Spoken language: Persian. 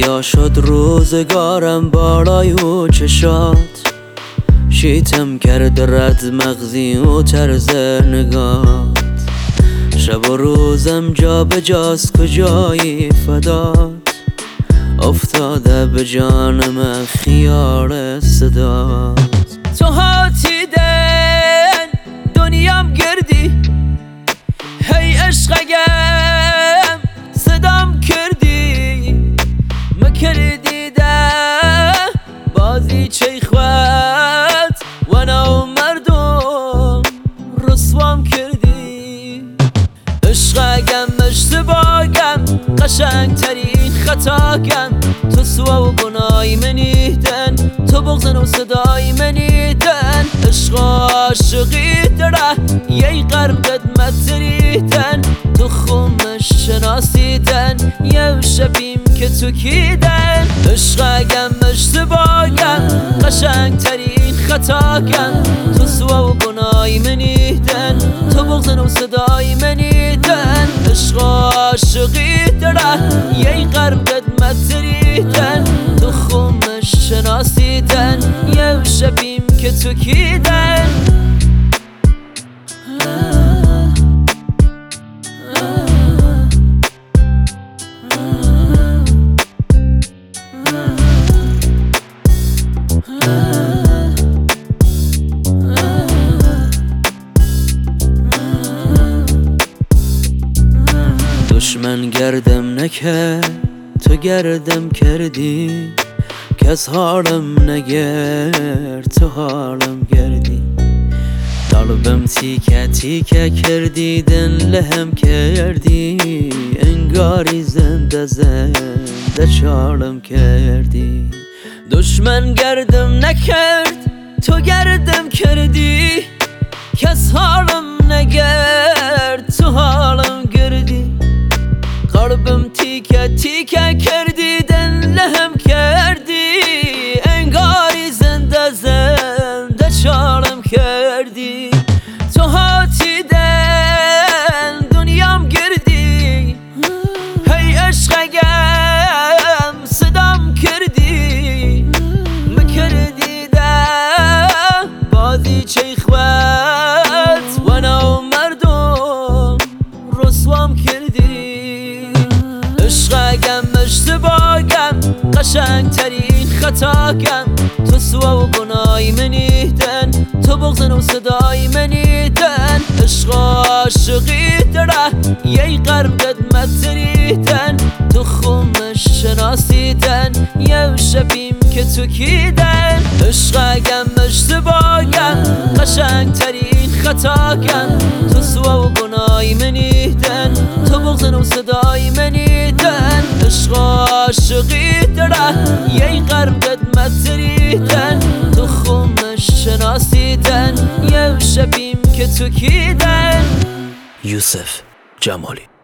سیاه شد روزگارم بالای او چشات، شیتم کرد رد مغزی و طرز نگات. شب و روزم جا به جاست کجایی فدات، افتاده به جانم خیال صدات. تو هاتیدن دنیام گردی، هی عشقگم صدام کردی، مکردی ده بازی چیخوت و نو مردم رسوام کردی. عشقگم اشتباگم قشنگ ترین خطاگم، تو سوا و گناهی منیدن، تو بغضن و صدای منیدن. عشق و عاشقی داره یه قرن قدمت تریدن، تو خمش شناسیدن یه شبیم که تو کیدن. عشقگم اشتباگم قشنگ ترین خطاگم، تو سوا و گناهی منیدن، تو بغضن و صدای منیدن. عشق و عاشقی داره یه قرن قدمت تریدن، تو خمش شناسیدن یه شبیم که تو کیدن. دشمن گردم نکرد تو گردم کردی، کس حالم نگرد تو حالم گردی. قلبم تیکه تیکه کردی دن لهم کردی، انگاری زنده زنده چالم کردی. دشمن گردم نکرد تو گردم کردی، کس حالم نگرد تو حالم گردی. قلبم تیکه تیکه کردی دن لهم کردی، انگاری زنده زنده چالم کردی. تو هاتیدن دنیام گردی، هی عشقگم صدام کردی، مکردی ده بازی چیخوت و نو مردم رسوام کردی. عشقگم اشتباگم قشنگ ترین خطاگم، تو سوا و گناهی منیدن، تو بغضن و صدای منیدن. عشق و عاشقی داره یه قرن قدمت تریدن، تو خمش شناسیدن یه شبیم که تو کیدن. عشقگم اشتباگم قشنگ ترین خطاگم، تو سوا و گناهی منیدن، تو بغضن و صدای منیدن. عشق و عاشقی داره یه قرن قدمت تریدن، تو خمش شناسیدن یه شبیم که تو کیدن. یوسف جمالی.